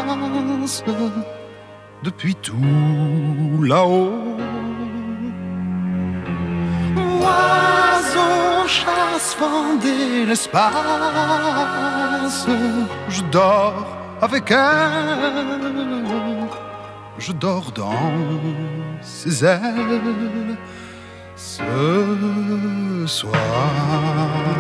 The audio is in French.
passe depuis tout là-haut. Oiseau chasse fendait l'espace, je dors avec elle, je dors dans ses ailes ce soir.